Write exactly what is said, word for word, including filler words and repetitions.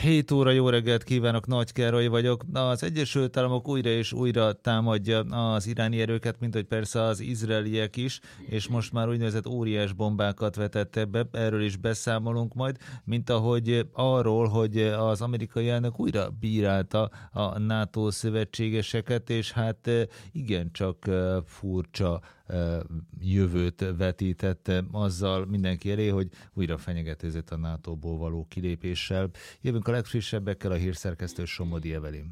hét óra, jó reggelt kívánok, Nagy Károly vagyok. Az Egyesült Államok újra és újra támadja az iráni erőket, mint hogy persze az izraeliek is, és most már úgynevezett óriás bombákat vetett be, erről is beszámolunk majd, mint ahogy arról, hogy az amerikai elnök újra bírálta a NATO szövetségeseket, és hát igencsak furcsa jövőt vetített azzal mindenki elé, hogy újra fenyegetőzött a nátóból való kilépéssel. Jövünk a legfrissebbekkel, a hírszerkesztő Somodi Evelin.